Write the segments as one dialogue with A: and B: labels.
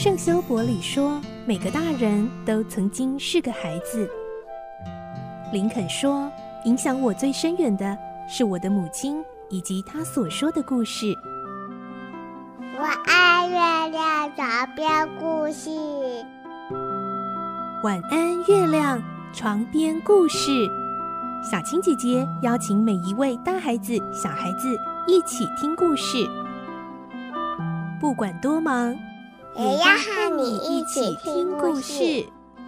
A: 圣修伯里说，每个大人都曾经是个孩子。林肯说，影响我最深远的是我的母亲以及她所说的故事。
B: 我爱月亮床边故事。
A: 晚安，月亮床边故事。小青姐姐邀请每一位大孩子、小孩子一起听故事，不管多忙，
B: 也要和你一起听故事。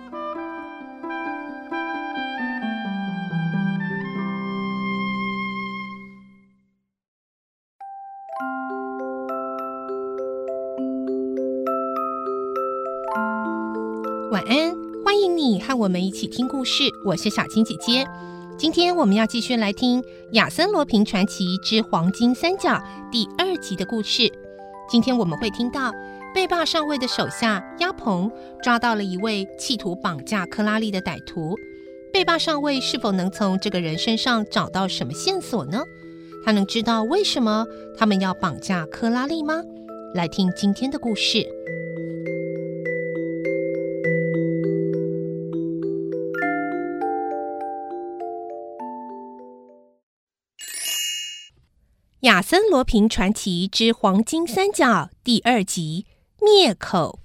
C: 晚安，欢迎你和我们一起听故事，我是小青姐姐。今天我们要继续来听《亚森罗平传奇之黄金三角》第2集的故事。今天我们会听到贝霸上尉的手下鸭鹏抓到了一位企图绑架克拉丽的歹徒。贝霸上尉是否能从这个人身上找到什么线索呢？他能知道为什么他们要绑架克拉丽吗？来听今天的故事。亚森罗平传奇之黄金三角第2集灭口。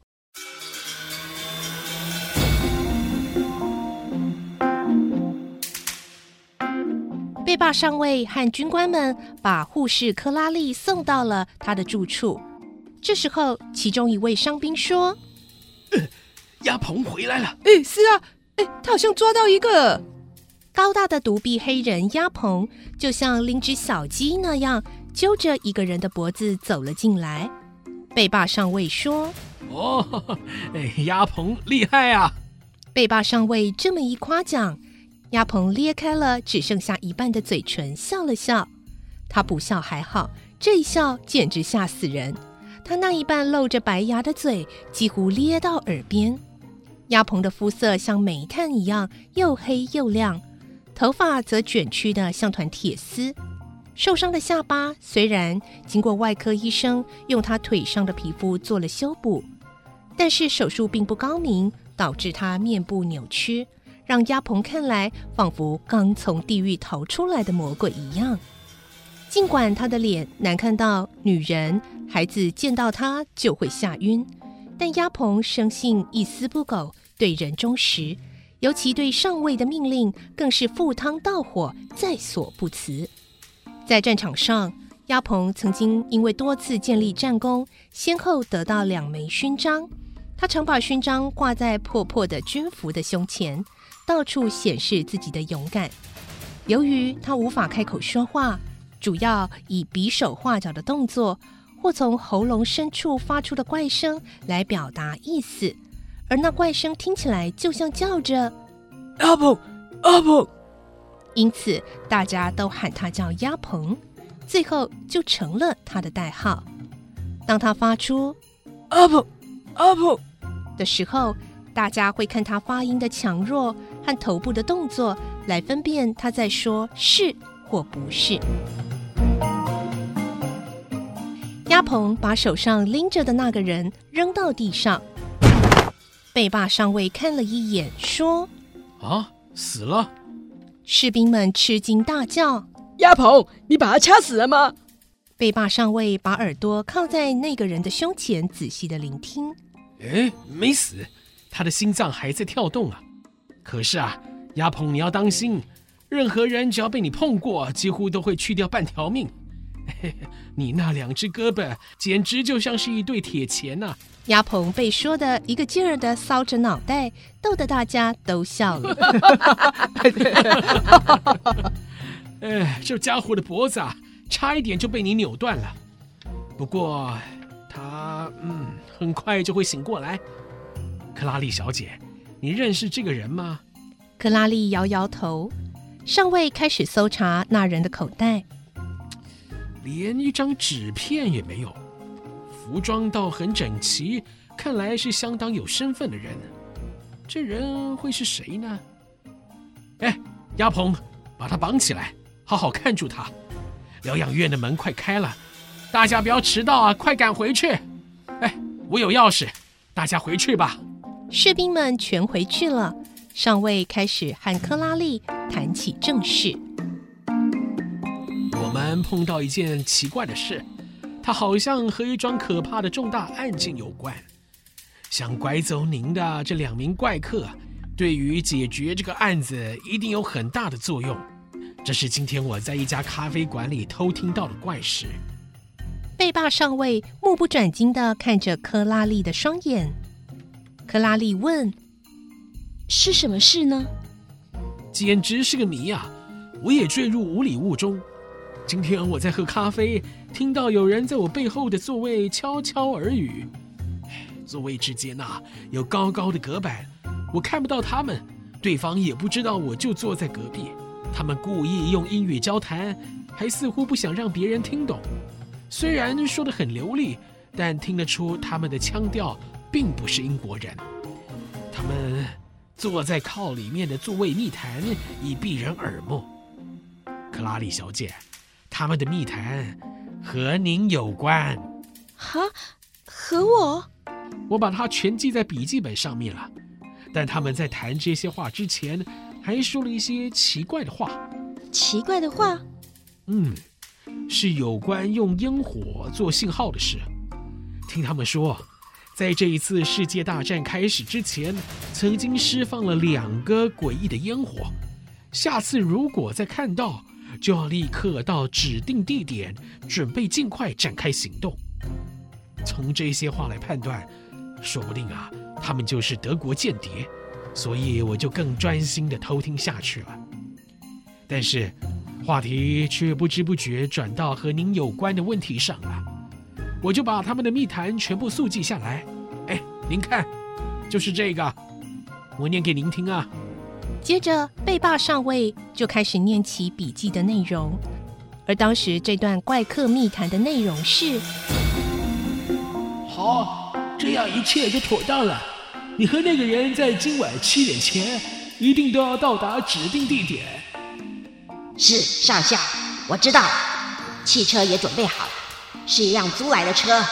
C: 贝霸上尉和军官们把护士克拉丽送到了他的住处。这时候，其中一位伤兵说：
D: 鸭鹏回来了。
C: 是啊，他好像抓到一个。高大的独臂黑人鸭鹏就像拎只小鸡那样，揪着一个人的脖子走了进来。贝霸上尉说：
D: 鸭鹏厉害啊！
C: 贝霸上尉这么一夸奖，鸭鹏裂开了只剩下一半的嘴唇，笑了笑。他不笑还好，这一笑简直吓死人。他那一半露着白牙的嘴几乎咧到耳边。鸭鹏的肤色像煤炭一样又黑又亮，头发则卷曲的像团铁丝。受伤的下巴虽然经过外科医生用他腿上的皮肤做了修补，但是手术并不高明，导致他面部扭曲，让鸭鹏看来仿佛刚从地狱逃出来的魔鬼一样。尽管他的脸难看到女人、孩子见到他就会吓晕，但鸭鹏生性一丝不苟，对人忠实，尤其对上尉的命令更是赴汤蹈火，在所不辞。在战场上，鸭鹏曾经因为多次建立战功，先后得到2枚勋章。他常把勋章挂在破破的军服的胸前，到处显示自己的勇敢。由于他无法开口说话，主要以比手画脚的动作或从喉咙深处发出的怪声来表达意思，而那怪声听起来就像叫着
D: 阿鹏，阿鹏，
C: 因此大家都喊他叫鸭鹏，最后就成了他的代号。当他发出
D: 阿鹏，阿鹏
C: 的时候，大家会看他发音的强弱和头部的动作来分辨他在说是或不是。鸭鹏把手上拎着的那个人扔到地上。贝霸上尉看了一眼说：
D: 死了。
C: 士兵们吃惊大叫：
E: 鸭鹏，你把他掐死了吗？
C: 贝霸上尉把耳朵靠在那个人的胸前，仔细的聆听。
D: 没死，他的心脏还在跳动啊。可是啊，鸭鹏你要当心，任何人只要被你碰过，几乎都会去掉半条命。你那2只胳膊简直就像是一对铁钳啊。
C: 鸭鹏被说的一个劲儿的搔着脑袋，逗得大家都笑了。
D: 这家伙的脖子啊，差一点就被你扭断了。不过他很快就会醒过来。克拉丽小姐，你认识这个人吗？
C: 克拉丽摇摇头。上尉开始搜查那人的口袋，
D: 连一张纸片也没有，服装倒很整齐，看来是相当有身份的人。这人会是谁呢？鸭鹏，把他绑起来，好好看住他。疗养院的门快开了，大家不要迟到啊，快赶回去。我有钥匙， 大家回去吧。
C: 士兵们全回去了，上尉开始和克拉丽谈起正事。
D: 我们碰到一件奇怪的事，它好像和一桩可怕的重大案件有关。想拐走您的这2名怪客，对于解决这个案子一定有很大的作用。这是今天我在一家咖啡馆里偷听到的怪事。
C: 贝霸上尉目不转睛地看着克拉丽的双眼。克拉丽问：
E: 是什么事呢？
D: 简直是个谜啊！我也坠入无里雾中。今天我在喝咖啡，听到有人在我背后的座位悄悄耳语。座位之间有高高的隔板，我看不到他们，对方也不知道我就坐在隔壁。他们故意用英语交谈，还似乎不想让别人听懂。虽然说得很流利，但听得出他们的腔调并不是英国人。他们坐在靠里面的座位密谈，以避人耳目。克拉丽小姐，他们的密谈和您有关。
E: 哈？和我？
D: 我把它全记在笔记本上面了。但他们在谈这些话之前，还说了一些奇怪的话。
E: 奇怪的话？
D: 是有关用烟火做信号的事。听他们说，在这一次世界大战开始之前，曾经释放了2个诡异的烟火。下次如果再看到，就要立刻到指定地点，准备尽快展开行动。从这些话来判断，说不定他们就是德国间谍，所以我就更专心地偷听下去了。但是话题却不知不觉转到和您有关的问题上了，我就把他们的密谈全部速记下来。您看，就是这个，我念给您听啊。
C: 接着贝霸上尉就开始念起笔记的内容，而当时这段怪客密谈的内容是：
D: 好，这样一切就妥当了。你和那个人在今晚7点前一定都要到达指定地点。
F: 是，上校，我知道，汽车也准备好了，是一辆租来的车。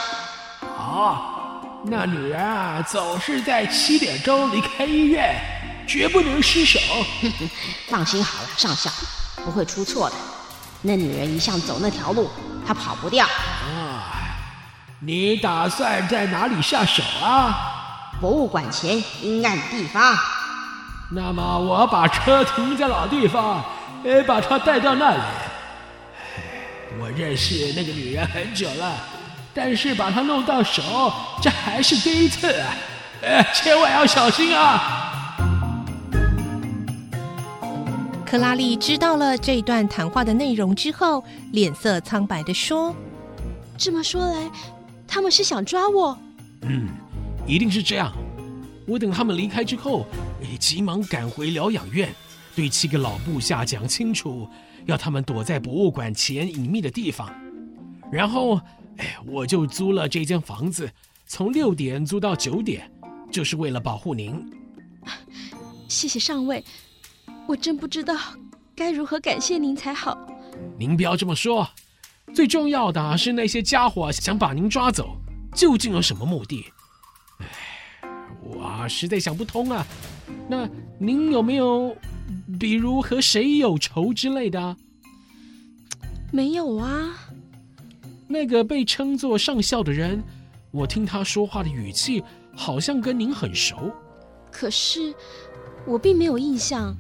D: 那女人总是在7点钟离开医院，绝不能失手。
F: 放心好了，上校，不会出错的。那女人一向走那条路，她跑不掉。
D: 你打算在哪里下手啊？
F: 博物馆前阴暗的地方。
D: 那么我把车停在老地方，把她带到那里。我认识那个女人很久了，但是把她弄到手，这还是第一次啊！千万要小心啊！
C: 克拉丽知道了这一段谈话的内容之后，脸色苍白地说：
E: 这么说来，他们是想抓我？
D: 一定是这样。我等他们离开之后，急忙赶回疗养院，对7个老部下讲清楚，要他们躲在博物馆前隐秘的地方。然后，我就租了这间房子，从6点租到9点，就是为了保护您。
E: 谢谢上尉，我真不知道该如何感谢您才好。
D: 您不要这么说，最重要的是那些家伙想把您抓走，究竟有什么目的？我实在想不通啊。那您有没有，比如和谁有仇之类的？
E: 没有啊。
D: 那个被称作上校的人，我听他说话的语气好像跟您很熟。
E: 可是我并没有印象。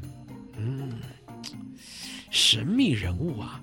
D: 神秘人物啊。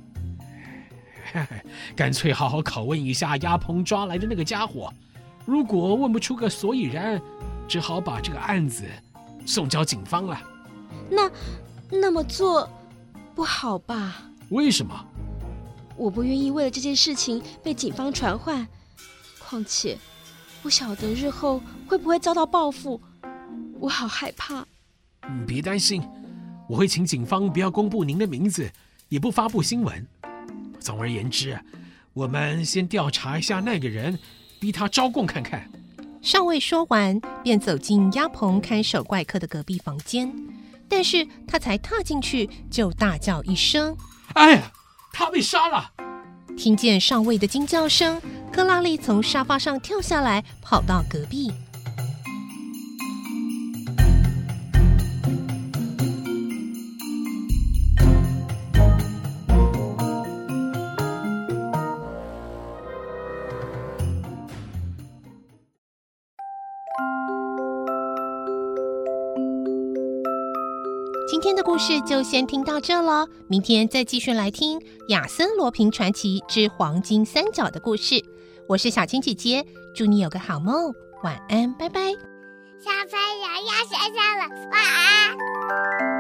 D: 干脆好好拷问一下鸭棚抓来的那个家伙，如果问不出个所以然，只好把这个案子送交警方了。
E: 那么做不好吧？
D: 为什么？
E: 我不愿意为了这件事情被警方传唤，况且不晓得日后会不会遭到报复，我好害怕。
D: 别担心，我会请警方不要公布您的名字，也不发布新闻。总而言之，我们先调查一下那个人，逼他招供看看。
C: 上尉说完，便走进鸭棚看守怪客的隔壁房间，但是他才踏进去，就大叫一声：
D: 哎呀，他被杀了！
C: 听见上尉的惊叫声，克拉丽从沙发上跳下来，跑到隔壁。 今天的故事就先听到这咯，明天再继续来听亚森罗平传奇之黄金三角的故事。我是小青姐姐，祝你有个好梦，晚安，拜拜。
B: 小朋友要睡觉了，晚安。